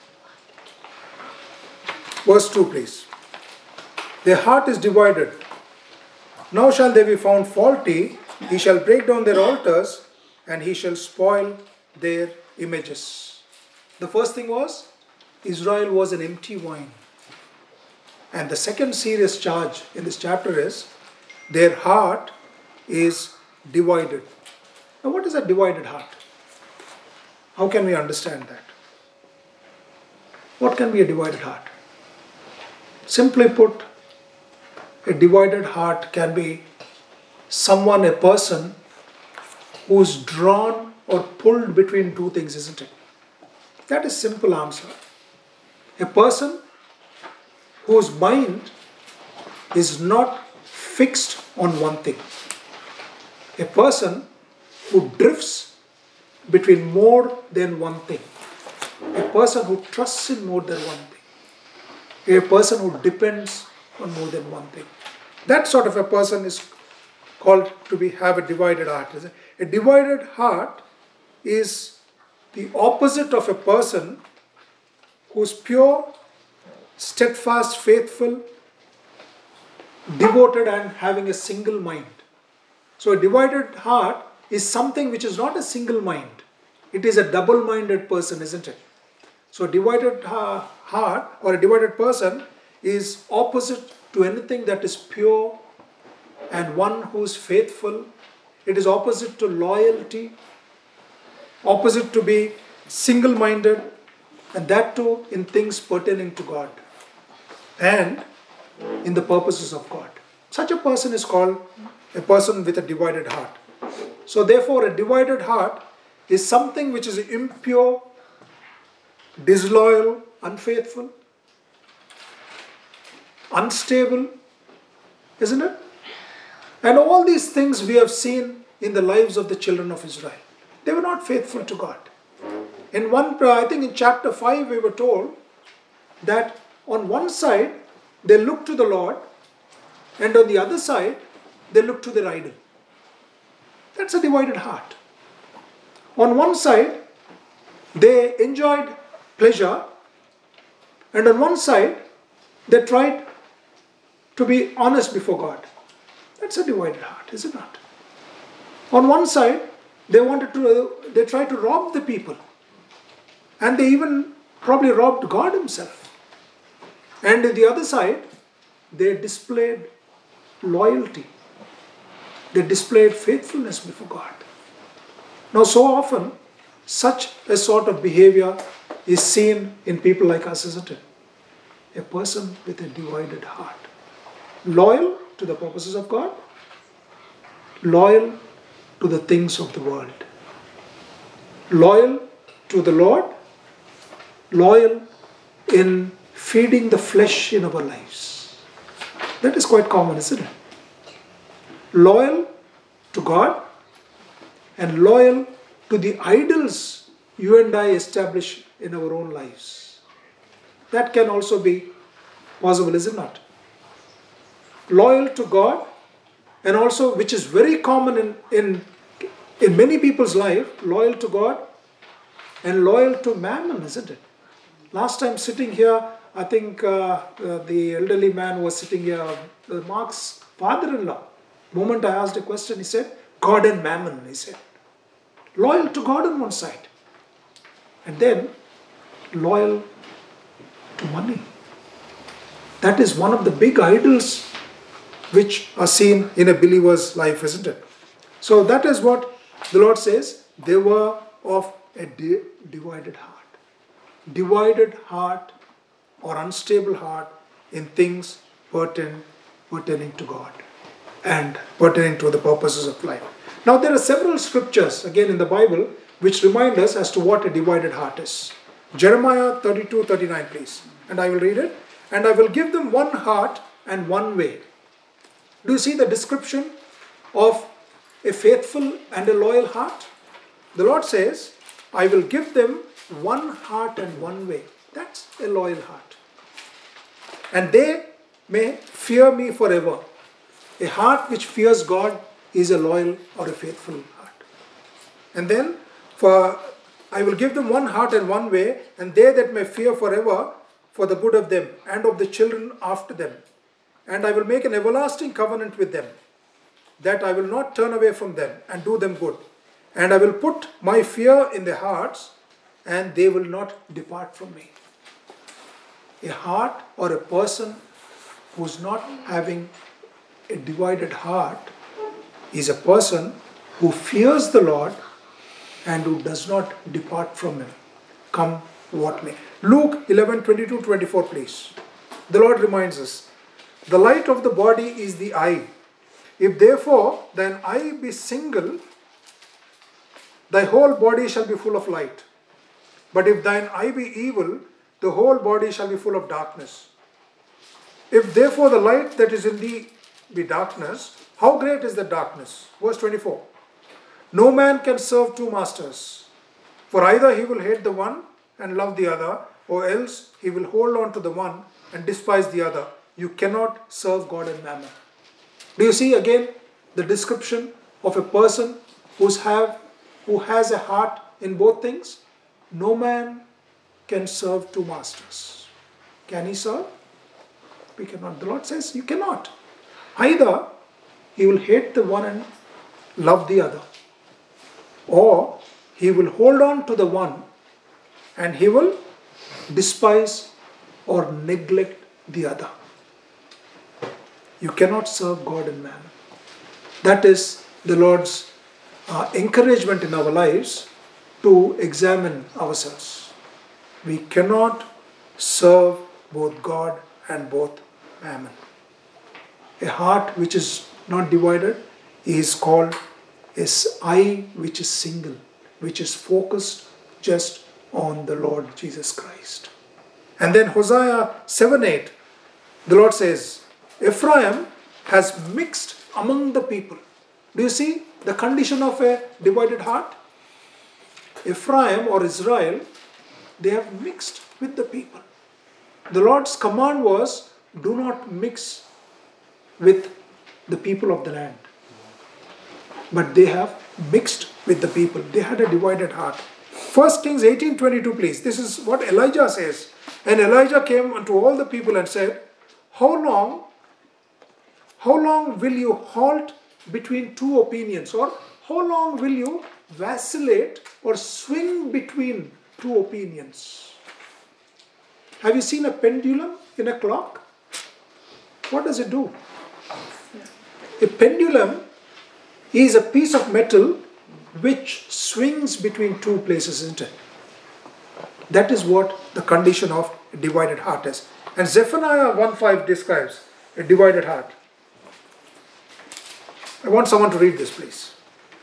Verse two, please. Their heart is divided. Now shall they be found faulty. He shall break down their altars, and he shall spoil their images. The first thing was, Israel was an empty wine. And the second serious charge in this chapter is, their heart is divided. Now what is a divided heart? How can we understand that? What can be a divided heart? Simply put, a divided heart can be someone, a person, who is drawn or pulled between two things, isn't it? That is simple answer. A person whose mind is not fixed on one thing. A person who drifts between more than one thing. A person who trusts in more than one thing. A person who depends on more than one thing. That sort of a person is called to be have a divided heart. A divided heart is the opposite of a person who is pure, steadfast, faithful, devoted, and having a single mind. So a divided heart is something which is not a single mind. It is a double-minded person, isn't it? So a divided ha- heart or a divided person is opposite to anything that is pure and one who is faithful. It is opposite to loyalty, opposite to be single-minded, and that too in things pertaining to God and in the purposes of God. Such a person is called a person with a divided heart. So therefore, a divided heart is something which is impure, disloyal, unfaithful, unstable, isn't it? And all these things we have seen in the lives of the children of Israel. They were not faithful to God. In one, I think in chapter five, we were told that on one side they looked to the Lord, and on the other side they looked to their idol. That's a divided heart. On one side they enjoyed pleasure, and on one side they tried to be honest before God. That's a divided heart, is it not? On one side they wanted to, they tried to rob the people, and they even probably robbed God himself. And on the other side, they displayed loyalty. They displayed faithfulness before God. Now, so often, such a sort of behavior is seen in people like us, isn't it? A person with a divided heart. Loyal to the purposes of God, loyal to the things of the world. Loyal to the Lord, loyal in feeding the flesh in our lives. That is quite common, isn't it? Loyal to God and loyal to the idols you and I establish in our own lives. That can also be possible, is it not? Loyal to God, and also, which is very common in, in, in many people's life, loyal to God and loyal to mammon, isn't it? Last time sitting here, I think uh, uh, the elderly man was sitting here, uh, Mark's father-in-law. The moment I asked a question, he said, God and mammon, he said. Loyal to God on one side. And then, loyal to money. That is one of the big idols which are seen in a believer's life, isn't it? So that is what the Lord says. They were of a di- divided heart. Divided heart or unstable heart in things pertain, pertaining to God and pertaining to the purposes of life. Now there are several scriptures again in the Bible which remind us as to what a divided heart is. Jeremiah thirty-two thirty-nine, please. And I will read it. And I will give them one heart and one way. Do you see the description of a faithful and a loyal heart? The Lord says, I will give them one heart and one way. That's a loyal heart. And they may fear me forever. A heart which fears God is a loyal or a faithful heart. And then, for I will give them one heart and one way, and they that may fear forever for the good of them and of the children after them. And I will make an everlasting covenant with them, that I will not turn away from them and do them good. And I will put my fear in their hearts, and they will not depart from me. A heart or a person who's not having a divided heart is a person who fears the Lord and who does not depart from him, come what may. Luke eleven twenty-two to twenty-four, please. The Lord reminds us, the light of the body is the eye. If therefore thine eye be single, thy whole body shall be full of light. But if thine eye be evil, the whole body shall be full of darkness. If therefore the light that is in thee be darkness, how great is the darkness? Verse twenty-four. No man can serve two masters, for either he will hate the one and love the other, or else he will hold on to the one and despise the other. You cannot serve God and mammon. Do you see again the description of a person who's have, who has a heart in both things? No man can serve two masters. Can he serve? We cannot. The Lord says you cannot. Either he will hate the one and love the other, or he will hold on to the one and he will despise or neglect the other. You cannot serve God and man. That is the Lord's uh, encouragement in our lives, to examine ourselves. We cannot serve both God and both mammon. A heart which is not divided is called an eye which is single, which is focused just on the Lord Jesus Christ. And then Hosea seven eight, the Lord says, Ephraim has mixed among the people. Do you see the condition of a divided heart? Ephraim or Israel, they have mixed with the people. The Lord's command was, do not mix with the people of the land. But they have mixed with the people. They had a divided heart. First Kings eighteen twenty-two, please. This is what Elijah says. And Elijah came unto all the people and said, How long, how long will you halt between two opinions? Or how long will you vacillate or swing between two opinions? Have you seen a pendulum in a clock? What does it do? A pendulum is a piece of metal which swings between two places, isn't it? That is what the condition of a divided heart is. And Zephaniah one five describes a divided heart. I want someone to read this, please.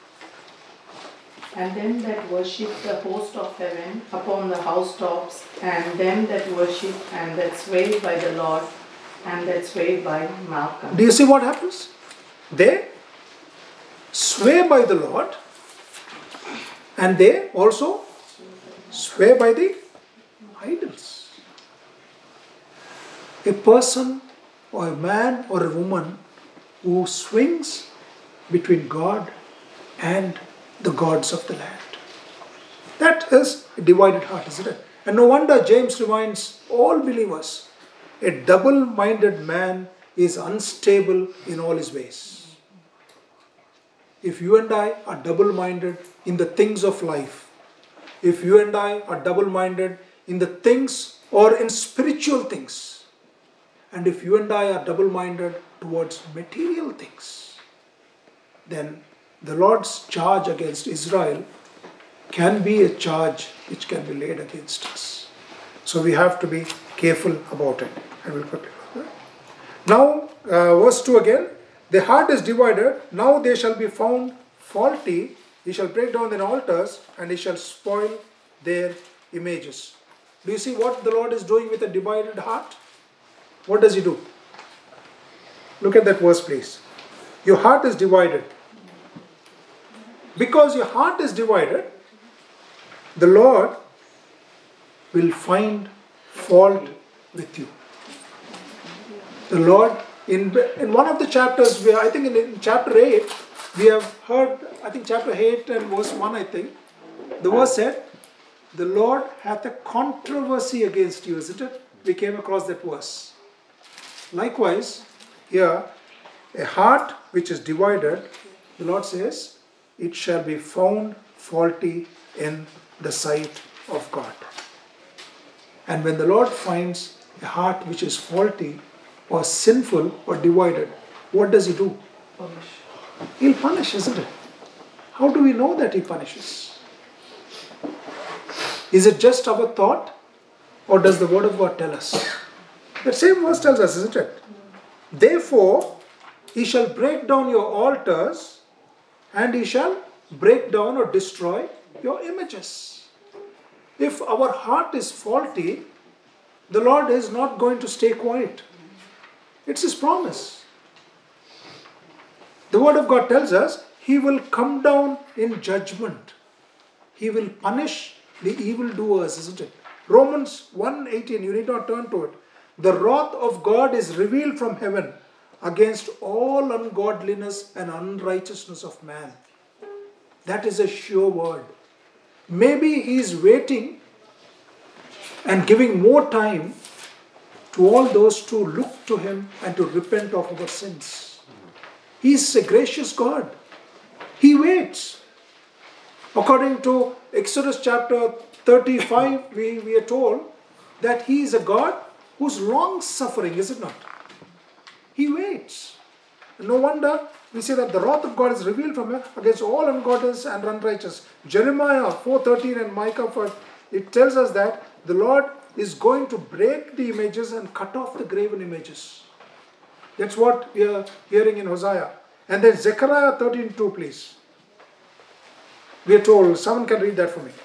And them that worship the host of heaven upon the housetops, and them that worship and that sway by the Lord, and that sway by Malcolm. Do you see what happens? They sway by the Lord, and they also sway by the idols. A person or a man or a woman who swings between God and the gods of the land. That is a divided heart, isn't it? And no wonder James reminds all believers, a double-minded man is unstable in all his ways. If you and I are double-minded in the things of life, if you and I are double-minded in the things or in spiritual things, and if you and I are double-minded towards material things, then the Lord's charge against Israel can be a charge which can be laid against us. So we have to be careful about it. I will quickly go there. Now, uh, verse two again. The heart is divided. Now they shall be found faulty. He shall break down their altars, and he shall spoil their images. Do you see what the Lord is doing with a divided heart? What does he do? Look at that verse, please. Your heart is divided. Because your heart is divided, the Lord will find fault with you. The Lord, in, in one of the chapters, where I think in, in chapter eight, we have heard, I think chapter eight and verse one, I think, the verse said, the Lord hath a controversy against you, isn't it? We came across that verse. Likewise, here, a heart which is divided, the Lord says, it shall be found faulty in the sight of God. And when the Lord finds a heart which is faulty or sinful or divided, what does he do? Punish. He'll punish, isn't it? How do we know that he punishes? Is it just our thought, or does the word of God tell us? The same verse tells us, isn't it? Therefore, he shall break down your altars, and he shall break down or destroy your images. If our heart is faulty, the Lord is not going to stay quiet. It's his promise. The word of God tells us he will come down in judgment. He will punish the evildoers, isn't it? Romans one eighteen, you need not turn to it. The wrath of God is revealed from heaven against all ungodliness and unrighteousness of man. That is a sure word. Maybe he is waiting and giving more time to all those to look to him and to repent of our sins. He is a gracious God. He waits. According to Exodus chapter thirty-five, we, we are told that he is a God who's long suffering, is it not? He waits. No wonder we see that the wrath of God is revealed from him against all ungodliness and unrighteous. Jeremiah four thirteen and Micah four, it tells us that the Lord is going to break the images and cut off the graven images. That's what we are hearing in Hosea. And then Zechariah thirteen two, please. We are told, someone can read that for me.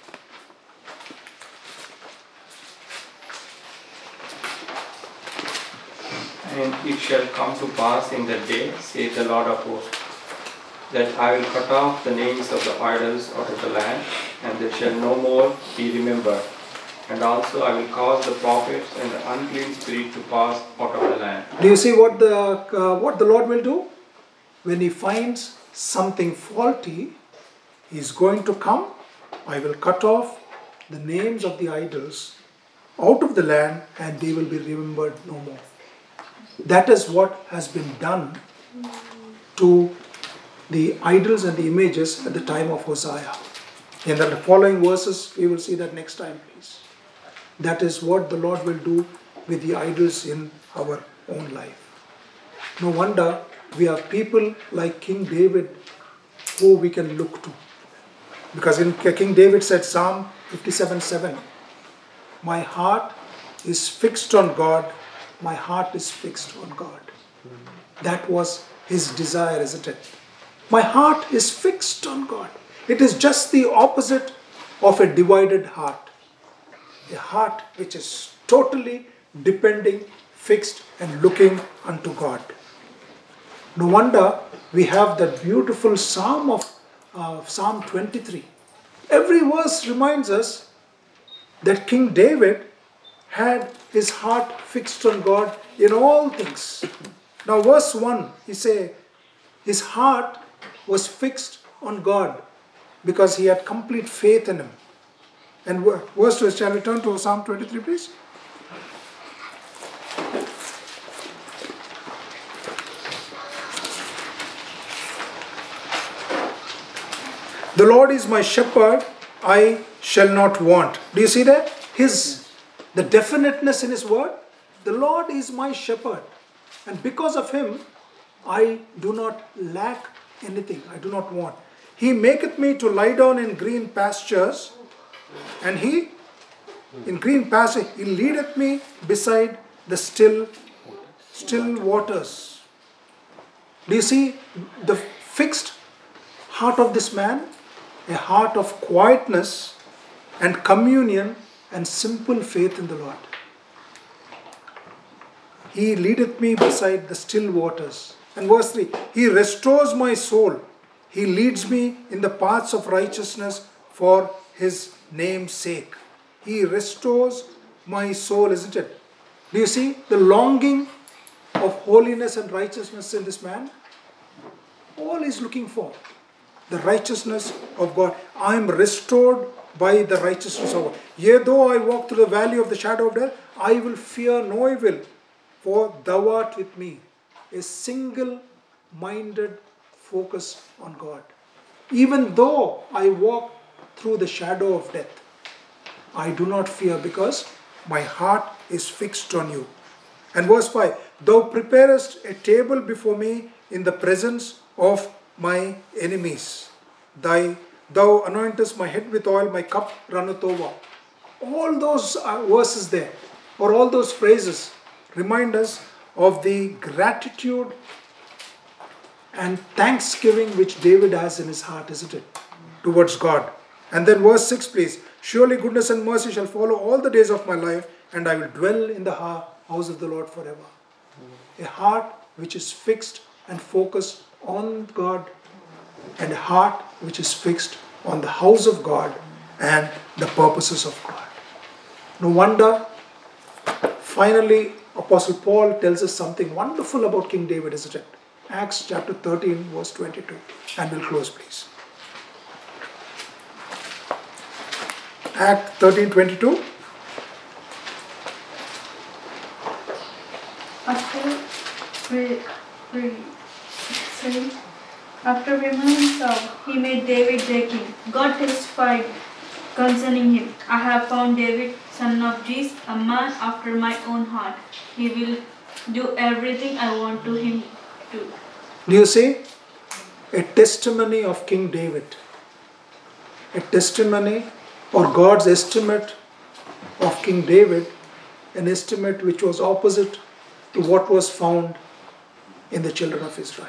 And it shall come to pass in that day, saith the Lord of hosts, that I will cut off the names of the idols out of the land, and they shall no more be remembered. And also I will cause the prophets and the unclean spirit to pass out of the land. Do you see what the uh, what the Lord will do? When He finds something faulty, He is going to come. I will cut off the names of the idols out of the land, and they will be remembered no more. That is what has been done to the idols and the images at the time of Hosea. In the following verses, we will see that next time, please. That is what the Lord will do with the idols in our own life. No wonder we have people like King David who we can look to. Because in King David said, Psalm fifty-seven seven, my heart is fixed on God, my heart is fixed on God. That was his desire, isn't it? My heart is fixed on God. It is just the opposite of a divided heart. A heart which is totally depending, fixed and looking unto God. No wonder we have that beautiful psalm of uh, Psalm twenty-three. Every verse reminds us that King David had his heart fixed on God in all things. Now verse one, he say, his heart was fixed on God because he had complete faith in Him. And verse two, shall we turn to Psalm twenty-three, please? The Lord is my shepherd, I shall not want. Do you see that? His, the definiteness in His word. The Lord is my shepherd. And because of Him, I do not lack anything. I do not want. He maketh me to lie down in green pastures. And He, in green pastures, He leadeth me beside the still, still waters. Do you see the fixed heart of this man? A heart of quietness and communion and simple faith in the Lord. He leadeth me beside the still waters. And verse three, He restores my soul. He leads me in the paths of righteousness for His name's sake. He restores my soul, isn't it? Do you see the longing of holiness and righteousness in this man? All he's looking for. The righteousness of God. I am restored by the righteousness of God. Yea, though I walk through the valley of the shadow of death, I will fear no evil, for Thou art with me. A single-minded focus on God. Even though I walk through the shadow of death, I do not fear because my heart is fixed on You. And verse five, Thou preparest a table before me in the presence of my enemies. Thy, thou anointest my head with oil, my cup runneth over. All those verses there, or all those phrases, remind us of the gratitude and thanksgiving which David has in his heart, isn't it? Towards God. And then verse six, please. Surely goodness and mercy shall follow all the days of my life, and I will dwell in the house of the Lord forever. A heart which is fixed and focused on God, and a heart which is fixed on the house of God and the purposes of God. No wonder, finally, Apostle Paul tells us something wonderful about King David, isn't it? Acts chapter thirteen, verse twenty-two. And we'll close, please. Act thirteen twenty-two. After re, re, sorry, after removing Saul, he made David their king. God testified concerning him, I have found David, son of Jesse, a man after my own heart. He will do everything I want to him to. Do you see? a testimony of King David. A testimony or God's estimate of King David, an estimate which was opposite to what was found in the children of Israel.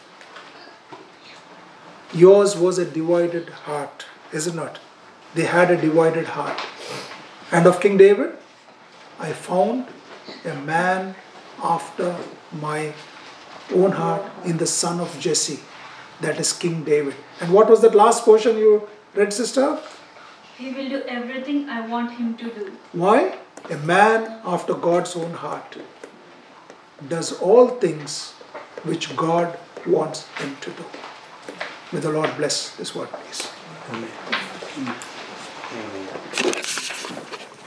Yours was a divided heart, is it not? They had a divided heart. And of King David, I found a man after my own heart in the son of Jesse, that is King David. And what was that last portion you read, sister? He will do everything I want him to do. Why? A man after God's own heart does all things which God wants him to do. May the Lord bless this word, please. Amen.